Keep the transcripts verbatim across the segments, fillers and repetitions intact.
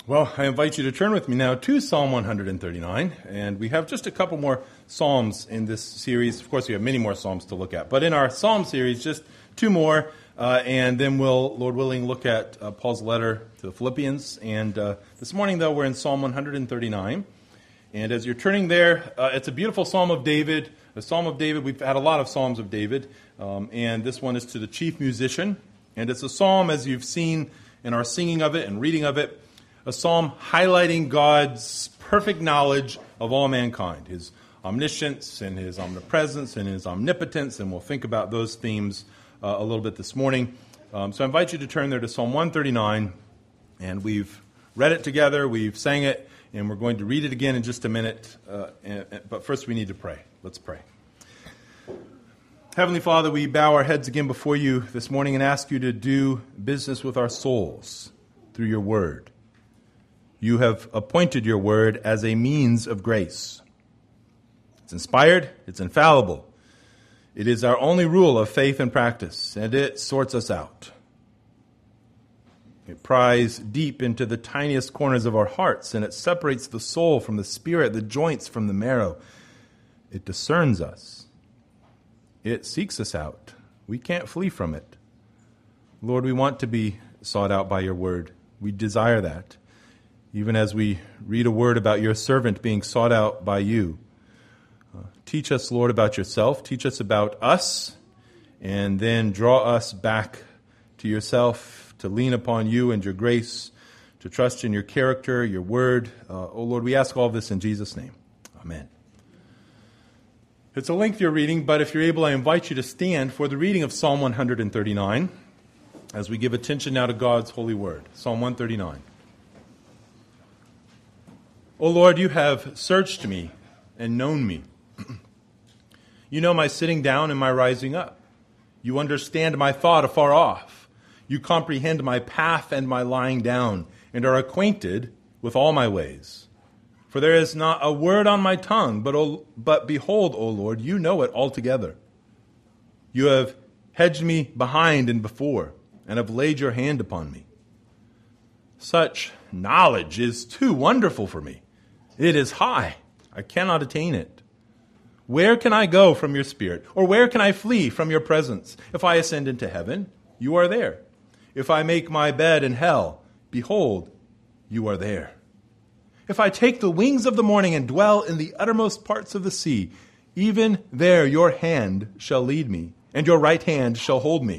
Well, I invite you to turn with me now to Psalm one thirty-nine, and we have just a couple more Psalms in this series. Of course, we have many more Psalms to look at, but in our Psalm series, just two more, uh, and then we'll, Lord willing, look at uh, Paul's letter to the Philippians. And uh, this morning, though, we're in Psalm one thirty-nine, and as you're turning there, uh, it's a beautiful Psalm of David. The Psalm of David, we've had a lot of Psalms of David, um, and this one is to the chief musician, and it's a psalm, as you've seen in our singing of it and reading of it, a psalm highlighting God's perfect knowledge of all mankind, his omniscience and his omnipresence and his omnipotence, and we'll think about those themes uh, a little bit this morning. Um, so I invite you to turn there to Psalm one thirty-nine, and we've read it together, we've sang it, and we're going to read it again in just a minute, uh, and, but first we need to pray. Let's pray. Heavenly Father, we bow our heads again before you this morning and ask you to do business with our souls through your word. You have appointed your word as a means of grace. It's inspired, it's infallible. It is our only rule of faith and practice, and it sorts us out. It pries deep into the tiniest corners of our hearts, and it separates the soul from the spirit, the joints from the marrow. It discerns us. It seeks us out. We can't flee from it. Lord, we want to be sought out by your word. We desire that. Even as we read a word about your servant being sought out by you. Uh, teach us, Lord, about yourself. Teach us about us. And then draw us back to yourself, to lean upon you and your grace, to trust in your character, your word. Uh, oh, Lord, we ask all of this in Jesus' name. Amen. It's a lengthier reading, but if you're able, I invite you to stand for the reading of Psalm one thirty-nine as we give attention now to God's holy word. Psalm one thirty-nine. O Lord, you have searched me and known me. You know my sitting down and my rising up. You understand my thought afar off. You comprehend my path and my lying down, and are acquainted with all my ways. For there is not a word on my tongue, but, o, but behold, O Lord, you know it altogether. You have hedged me behind and before, and have laid your hand upon me. Such knowledge is too wonderful for me. It is high. I cannot attain it. Where can I go from your spirit? Or where can I flee from your presence? If I ascend into heaven, you are there. If I make my bed in hell, behold, you are there. If I take the wings of the morning and dwell in the uttermost parts of the sea, even there your hand shall lead me, and your right hand shall hold me.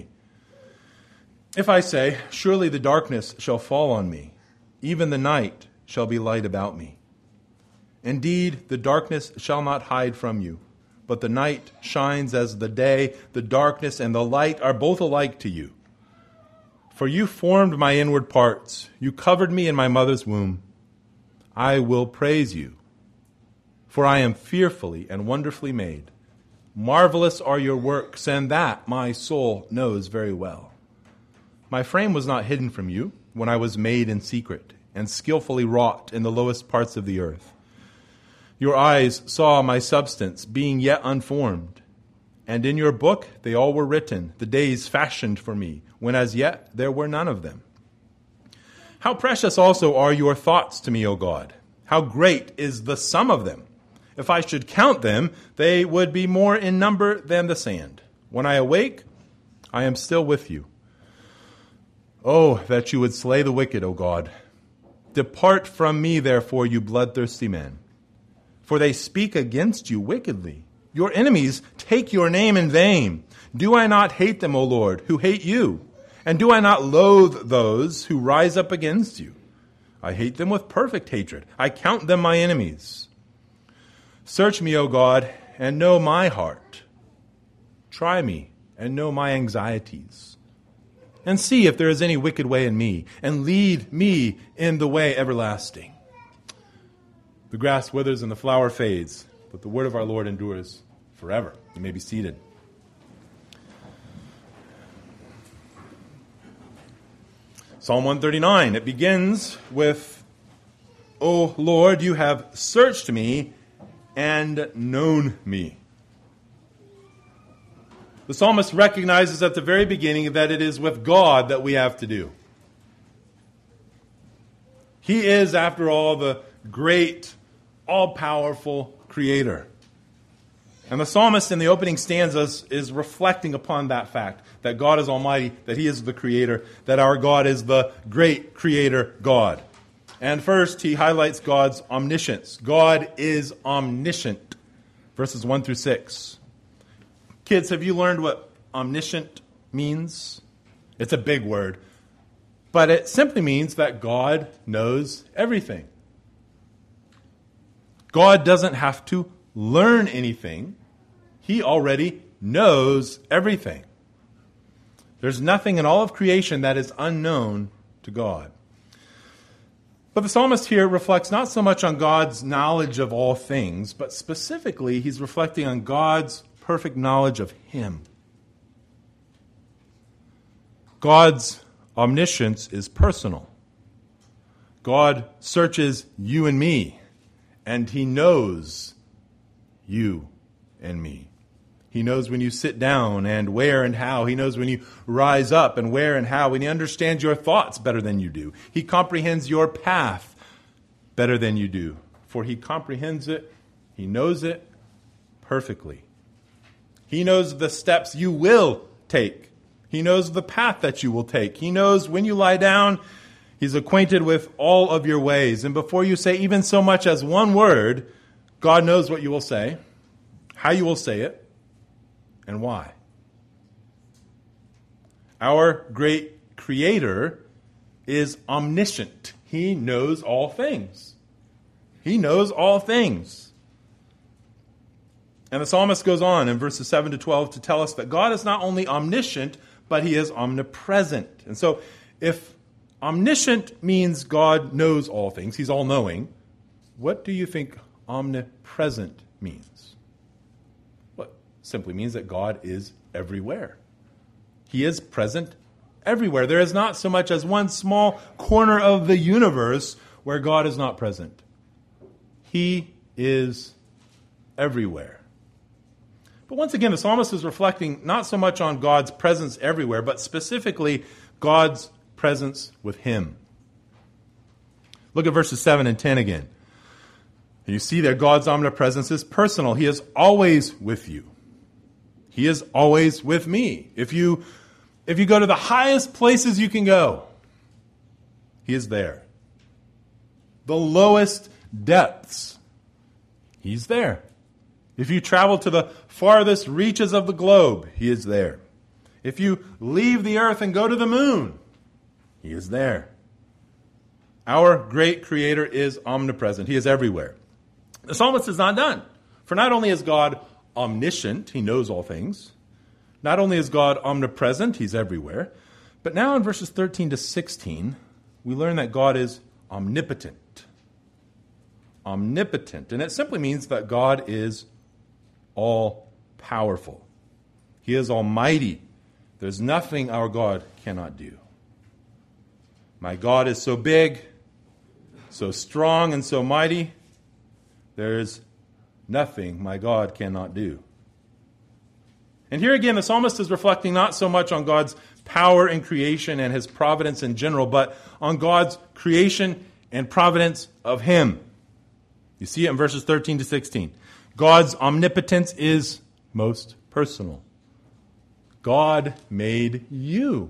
If I say, surely the darkness shall fall on me, even the night shall be light about me. Indeed, the darkness shall not hide from you, but the night shines as the day. The darkness and the light are both alike to you. For you formed my inward parts. You covered me in my mother's womb. I will praise you, for I am fearfully and wonderfully made. Marvelous are your works, and that my soul knows very well. My frame was not hidden from you when I was made in secret and skillfully wrought in the lowest parts of the earth. Your eyes saw my substance being yet unformed, and in your book they all were written, the days fashioned for me, when as yet there were none of them. How precious also are your thoughts to me, O God! How great is the sum of them! If I should count them, they would be more in number than the sand. When I awake, I am still with you. Oh, that you would slay the wicked, O God! Depart from me, therefore, you bloodthirsty men. For they speak against you wickedly. Your enemies take your name in vain. Do I not hate them, O Lord, who hate you? And do I not loathe those who rise up against you? I hate them with perfect hatred. I count them my enemies. Search me, O God, and know my heart. Try me and know my anxieties. And see if there is any wicked way in me, and lead me in the way everlasting. The grass withers and the flower fades, but the word of our Lord endures forever. You may be seated. Psalm one thirty-nine, it begins with, O Lord, you have searched me and known me. The psalmist recognizes at the very beginning that it is with God that we have to do. He is, after all, the great, all-powerful creator. And the psalmist in the opening stanzas is reflecting upon that fact, that God is almighty, that he is the creator, that our God is the great creator God. And first, he highlights God's omniscience. God is omniscient. Verses one through six. Kids, have you learned what omniscient means? It's a big word. But it simply means that God knows everything. God doesn't have to learn anything. He already knows everything. There's nothing in all of creation that is unknown to God. But the psalmist here reflects not so much on God's knowledge of all things, but specifically he's reflecting on God's perfect knowledge of him. God's omniscience is personal. God searches you and me, and he knows you and me. He knows when you sit down and where and how. He knows when you rise up and where and how. And he understands your thoughts better than you do. He comprehends your path better than you do. For he comprehends it, he knows it perfectly. He knows the steps you will take. He knows the path that you will take. He knows when you lie down, he's acquainted with all of your ways. And before you say even so much as one word, God knows what you will say, how you will say it, and why. Our great creator is omniscient. He knows all things. He knows all things. And the psalmist goes on in verses seven to twelve to tell us that God is not only omniscient, but he is omnipresent. And so if omniscient means God knows all things, he's all-knowing, what do you think omnipresent means? Well, it simply means that God is everywhere. He is present everywhere. There is not so much as one small corner of the universe where God is not present. He is everywhere. But once again, the psalmist is reflecting not so much on God's presence everywhere, but specifically God's presence with him. Look at verses seven and ten again. And you see there, God's omnipresence is personal. He is always with you. He is always with me. If you, if you go to the highest places you can go, he is there. The lowest depths, he's there. If you travel to the farthest reaches of the globe, he is there. If you leave the earth and go to the moon, he is there. Our great creator is omnipresent. He is everywhere. The psalmist is not done. For not only is God omniscient, he knows all things. Not only is God omnipresent, he's everywhere. But now in verses thirteen to sixteen, we learn that God is omnipotent. Omnipotent. And it simply means that God is all-powerful. He is almighty. There's nothing our God cannot do. My God is so big, so strong, and so mighty, there is nothing my God cannot do. And here again, the psalmist is reflecting not so much on God's power in creation and his providence in general, but on God's creation and providence of him. You see it in verses thirteen to sixteen. God's omnipotence is most personal. God made you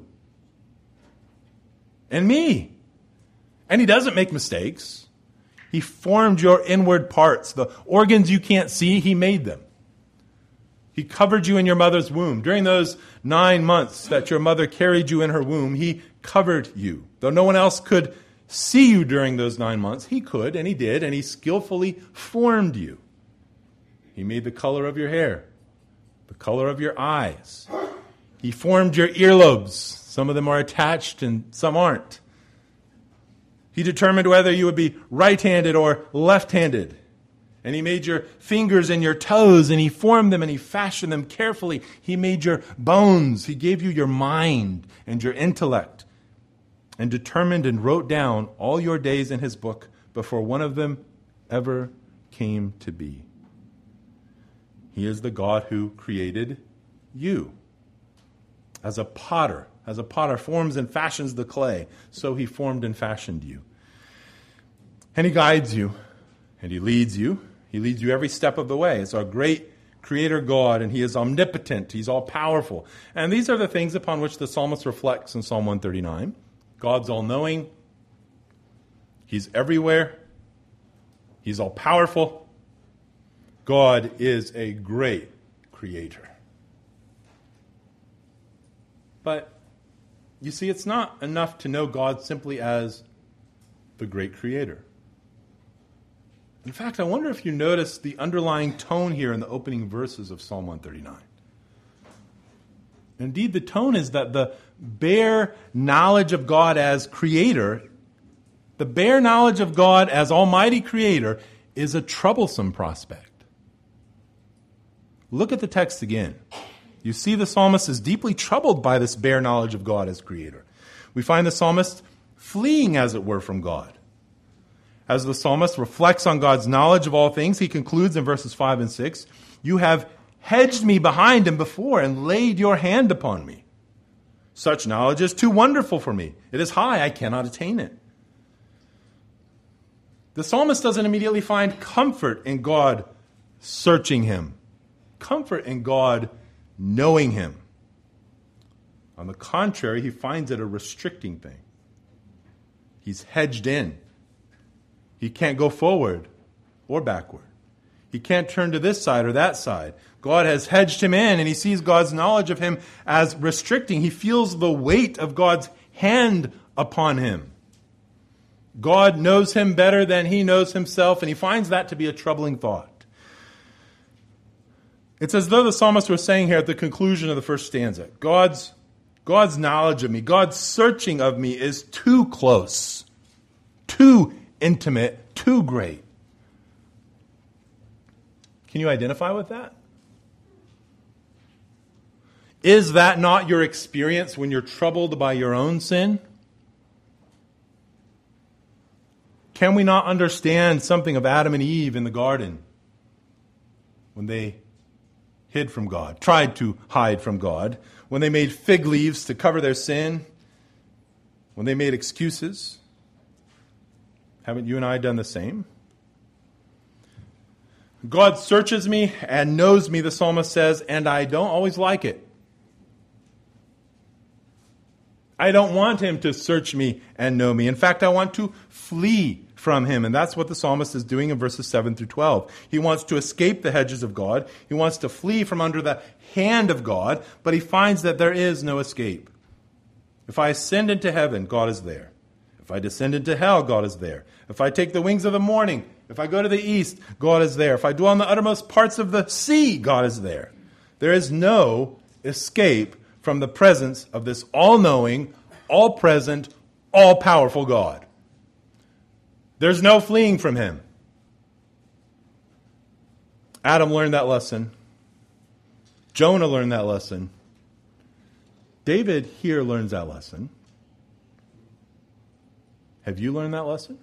and me. And he doesn't make mistakes. He formed your inward parts. The organs you can't see, he made them. He covered you in your mother's womb. During those nine months that your mother carried you in her womb, he covered you. Though no one else could see you during those nine months, he could, and he did, and he skillfully formed you. He made the color of your hair, the color of your eyes. He formed your earlobes. Some of them are attached and some aren't. He determined whether you would be right-handed or left-handed. And he made your fingers and your toes, and he formed them and he fashioned them carefully. He made your bones. He gave you your mind and your intellect, and determined and wrote down all your days in his book before one of them ever came to be. He is the God who created you. As a potter, as a potter forms and fashions the clay, so he formed and fashioned you. And he guides you, and he leads you. He leads you every step of the way. It's our great Creator God, and he is omnipotent. He's all-powerful. And these are the things upon which the psalmist reflects in Psalm one thirty-nine. God's all-knowing. He's everywhere. He's all-powerful. God is a great Creator. But, you see, it's not enough to know God simply as the great Creator. In fact, I wonder if you notice the underlying tone here in the opening verses of Psalm one thirty-nine. Indeed, the tone is that the bare knowledge of God as Creator, the bare knowledge of God as Almighty Creator, is a troublesome prospect. Look at the text again. You see the psalmist is deeply troubled by this bare knowledge of God as Creator. We find the psalmist fleeing, as it were, from God. As the psalmist reflects on God's knowledge of all things, he concludes in verses five and six, "You have hedged me behind and before and laid your hand upon me. Such knowledge is too wonderful for me. It is high, I cannot attain it." The psalmist doesn't immediately find comfort in God searching him, comfort in God knowing him. On the contrary, he finds it a restricting thing. He's hedged in. He can't go forward or backward. He can't turn to this side or that side. God has hedged him in, and he sees God's knowledge of him as restricting. He feels the weight of God's hand upon him. God knows him better than he knows himself, and he finds that to be a troubling thought. It's as though the psalmist was saying here at the conclusion of the first stanza, God's, God's knowledge of me, God's searching of me is too close, too intimate, too great. Can you identify with that? Is that not your experience when you're troubled by your own sin? Can we not understand something of Adam and Eve in the garden when they hid from God, tried to hide from God, when they made fig leaves to cover their sin, when they made excuses? Haven't you and I done the same? God searches me and knows me, the psalmist says, and I don't always like it. I don't want him to search me and know me. In fact, I want to flee from him. And that's what the psalmist is doing in verses seven through twelve. He wants to escape the hedges of God. He wants to flee from under the hand of God, but he finds that there is no escape. If I ascend into heaven, God is there. If I descend into hell, God is there. If I take the wings of the morning, if I go to the east, God is there. If I dwell in the uttermost parts of the sea, God is there. There is no escape from the presence of this all-knowing, all-present, all-powerful God. There's no fleeing from him. Adam learned that lesson. Jonah learned that lesson. David here learns that lesson. Have you learned that lesson?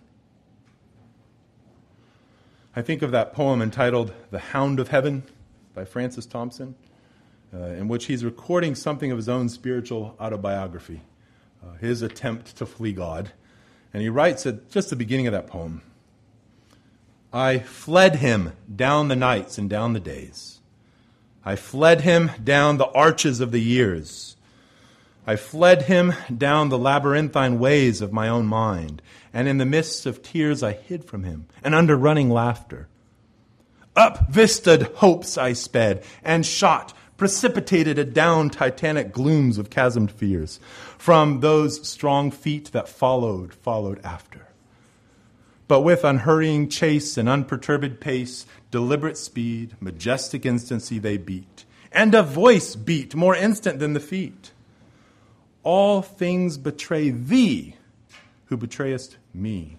I think of that poem entitled The Hound of Heaven by Francis Thompson, uh, in which he's recording something of his own spiritual autobiography, uh, his attempt to flee God. And he writes at just the beginning of that poem, "I fled him down the nights and down the days. I fled him down the arches of the years. I fled him down the labyrinthine ways of my own mind, and in the midst of tears I hid from him, and under running laughter. Up vistaed hopes I sped, and shot, precipitated adown titanic glooms of chasmed fears, from those strong feet that followed, followed after. But with unhurrying chase and unperturbed pace, deliberate speed, majestic instancy they beat, and a voice beat more instant than the feet. All things betray thee, who betrayest me."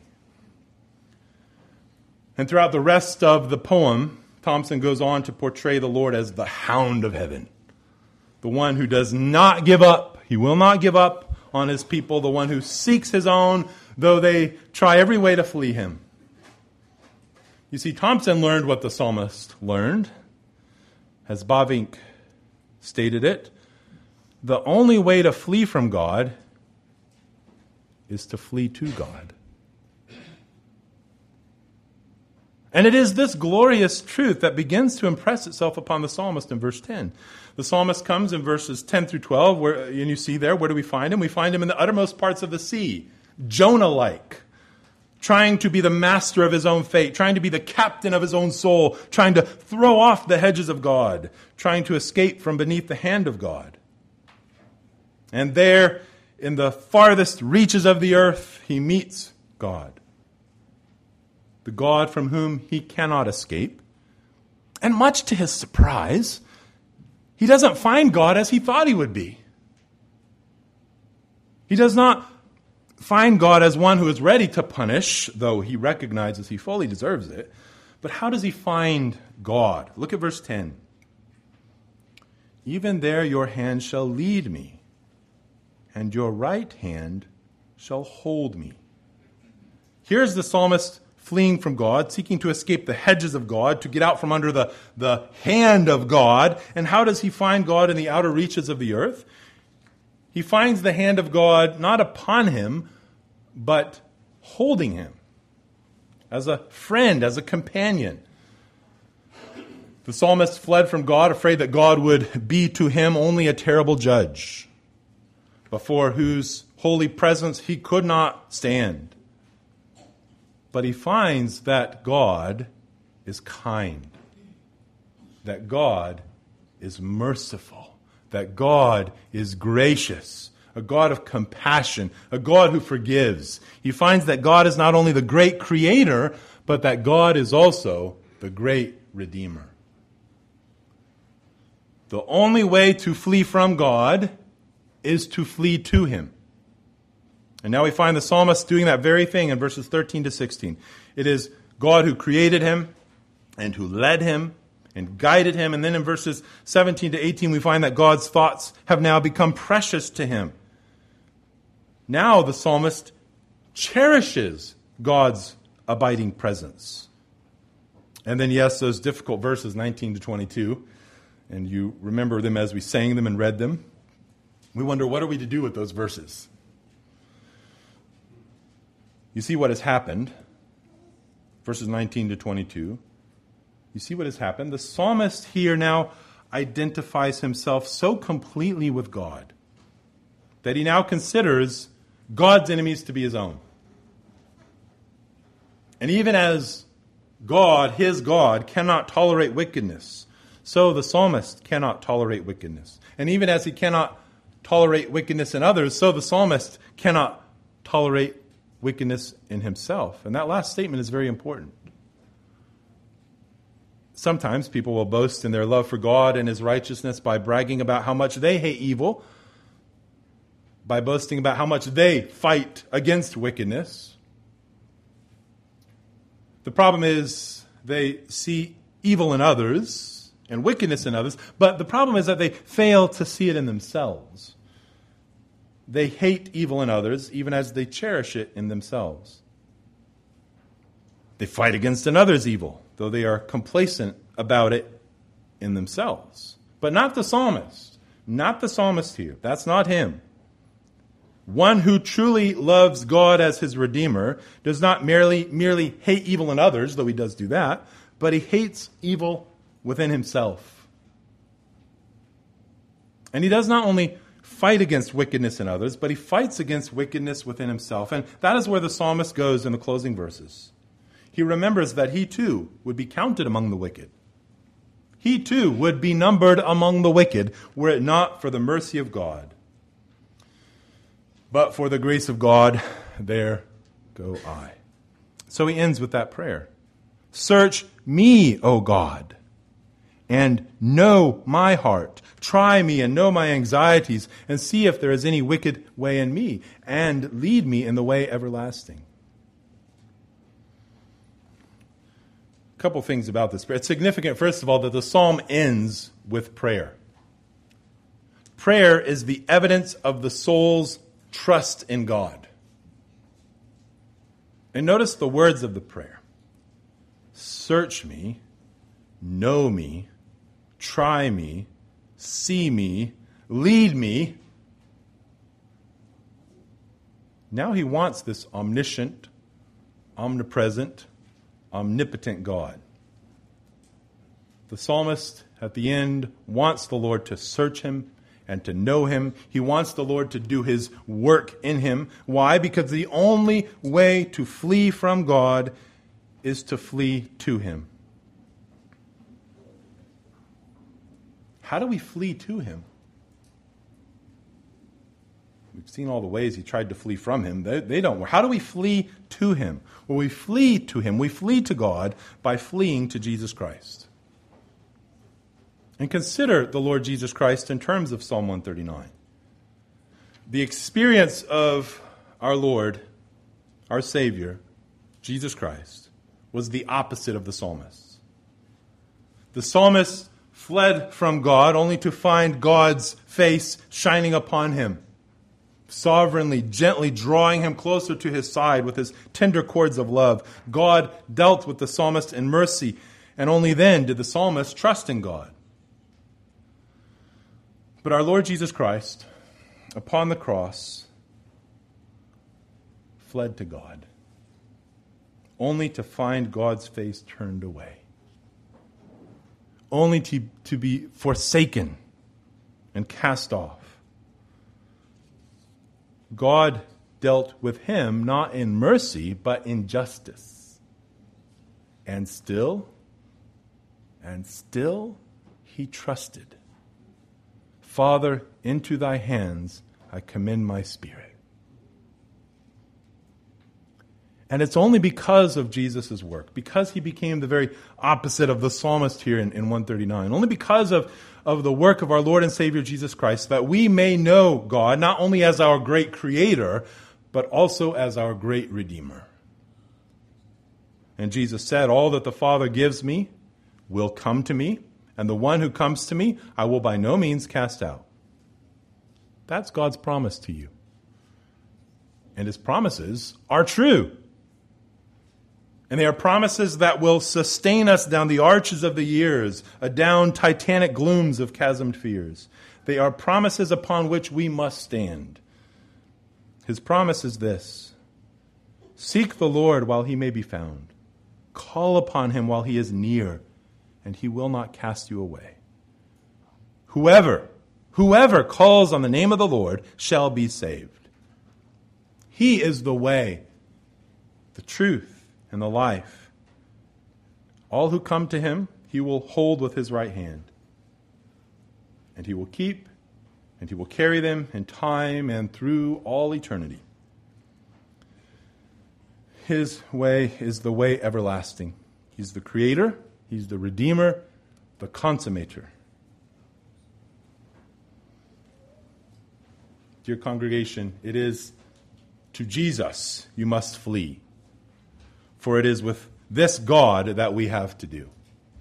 And throughout the rest of the poem, Thompson goes on to portray the Lord as the hound of heaven, the one who does not give up. He will not give up on his people, the one who seeks his own, though they try every way to flee him. You see, Thompson learned what the psalmist learned. As Bavinck stated it, the only way to flee from God is to flee to God. And it is this glorious truth that begins to impress itself upon the psalmist in verse ten. The psalmist comes in verses ten through twelve, where, and you see there, where do we find him? We find him in the uttermost parts of the sea, Jonah-like, trying to be the master of his own fate, trying to be the captain of his own soul, trying to throw off the hedges of God, trying to escape from beneath the hand of God. And there, in the farthest reaches of the earth, he meets God, the God from whom he cannot escape. And much to his surprise, he doesn't find God as he thought he would be. He does not find God as one who is ready to punish, though he recognizes he fully deserves it. But how does he find God? Look at verse ten. Even there your hand shall lead me, and your right hand shall hold me. Here's the psalmist fleeing from God, seeking to escape the hedges of God, to get out from under the, the hand of God. And how does he find God in the outer reaches of the earth? He finds the hand of God not upon him, but holding him as a friend, as a companion. The psalmist fled from God, afraid that God would be to him only a terrible judge, before whose holy presence he could not stand. But he finds that God is kind, that God is merciful, that God is gracious, a God of compassion, a God who forgives. He finds that God is not only the great creator, but that God is also the great redeemer. The only way to flee from God is to flee to him. And now we find the psalmist doing that very thing in verses thirteen to sixteen. It is God who created him and who led him and guided him. And then in verses seventeen to eighteen, we find that God's thoughts have now become precious to him. Now the psalmist cherishes God's abiding presence. And then, yes, those difficult verses, nineteen to twenty-two, and you remember them as we sang them and read them. We wonder, what are we to do with those verses? You see what has happened. Verses nineteen to twenty-two. You see what has happened. The psalmist here now identifies himself so completely with God that he now considers God's enemies to be his own. And even as God, his God, cannot tolerate wickedness, so the psalmist cannot tolerate wickedness. And even as he cannot tolerate wickedness in others, so the psalmist cannot tolerate wickedness in himself. And that last statement is very important. Sometimes people will boast in their love for God and his righteousness by bragging about how much they hate evil, by boasting about how much they fight against wickedness. The problem is they see evil in others and wickedness in others, but the problem is that they fail to see it in themselves. They hate evil in others even as they cherish it in themselves. They fight against another's evil, though they are complacent about it in themselves. But not the psalmist. Not the psalmist here. That's not him. One who truly loves God as his Redeemer does not merely, merely hate evil in others, though he does do that, but he hates evil within himself. And he does not only fight against wickedness in others, but he fights against wickedness within himself. And that is where the psalmist goes in the closing verses. He remembers that he too would be counted among the wicked. He too would be numbered among the wicked were it not for the mercy of God. But for the grace of God, there go I. So he ends with that prayer. Search me, O God, and know my heart. Try me and know my anxieties, and see if there is any wicked way in me, and lead me in the way everlasting. A couple things about this prayer. It's significant, first of all, that the psalm ends with prayer. Prayer is the evidence of the soul's trust in God. And notice the words of the prayer. Search me, know me, try me, see me, lead me. Now he wants this omniscient, omnipresent, omnipotent God. The psalmist at the end wants the Lord to search him and to know him. He wants the Lord to do his work in him. Why? Because the only way to flee from God is to flee to him. How do we flee to him? We've seen all the ways he tried to flee from him. They, they don't work. How do we flee to him? Well, we flee to him. We flee to God by fleeing to Jesus Christ. And consider the Lord Jesus Christ in terms of Psalm one thirty-nine. The experience of our Lord, our Savior, Jesus Christ, was the opposite of the psalmist. The psalmist fled from God only to find God's face shining upon him, sovereignly, gently drawing him closer to his side with his tender cords of love. God dealt with the psalmist in mercy, and only then did the psalmist trust in God. But our Lord Jesus Christ, upon the cross, fled to God, only to find God's face turned away, only to, to be forsaken and cast off. God dealt with him not in mercy, but in justice. And still, and still, he trusted. Father, into thy hands I commend my spirit. And it's only because of Jesus' work, because he became the very opposite of the psalmist here in, in one thirty-nine, only because of, of the work of our Lord and Savior Jesus Christ, that we may know God not only as our great Creator, but also as our great Redeemer. And Jesus said, all that the Father gives me will come to me, and the one who comes to me, I will by no means cast out. That's God's promise to you. And his promises are true. And they are promises that will sustain us down the arches of the years, down titanic glooms of chasmed fears. They are promises upon which we must stand. His promise is this: seek the Lord while he may be found. Call upon him while he is near, and he will not cast you away. Whoever, whoever calls on the name of the Lord shall be saved. He is the way, the truth, and the life. All who come to him, he will hold with his right hand. And he will keep, and he will carry them in time and through all eternity. His way is the way everlasting. He's the creator, he's the redeemer, the consummator. Dear congregation, it is to Jesus you must flee, for it is with this God that we have to do.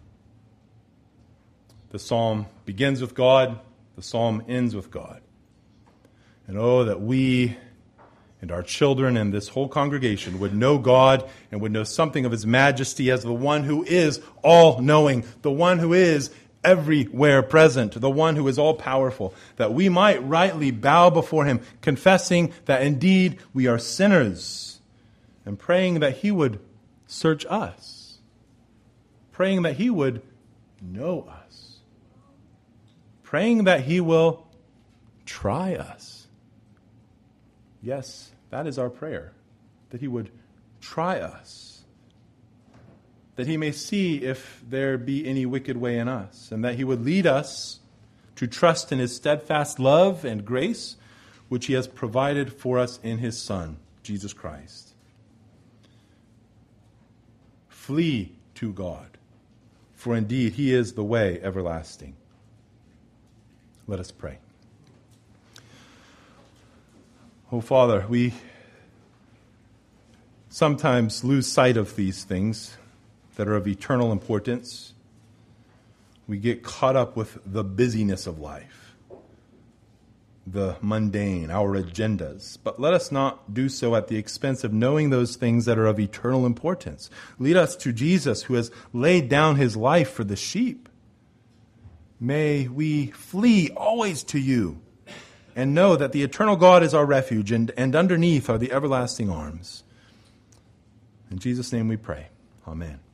The psalm begins with God, the psalm ends with God. And oh, that we and our children and this whole congregation would know God and would know something of his majesty as the one who is all-knowing, the one who is everywhere present, the one who is all-powerful, that we might rightly bow before him, confessing that indeed we are sinners, and praying that he would search us, praying that he would know us, praying that he will try us. Yes, that is our prayer, that he would try us, that he may see if there be any wicked way in us, and that he would lead us to trust in his steadfast love and grace, which he has provided for us in his Son, Jesus Christ. Flee to God, for indeed he is the way everlasting. Let us pray. Oh, Father, we sometimes lose sight of these things that are of eternal importance. We get caught up with the busyness of life, the mundane, our agendas. But let us not do so at the expense of knowing those things that are of eternal importance. Lead us to Jesus, who has laid down his life for the sheep. May we flee always to you, and know that the eternal God is our refuge, and, and underneath are the everlasting arms. In Jesus' name we pray. Amen.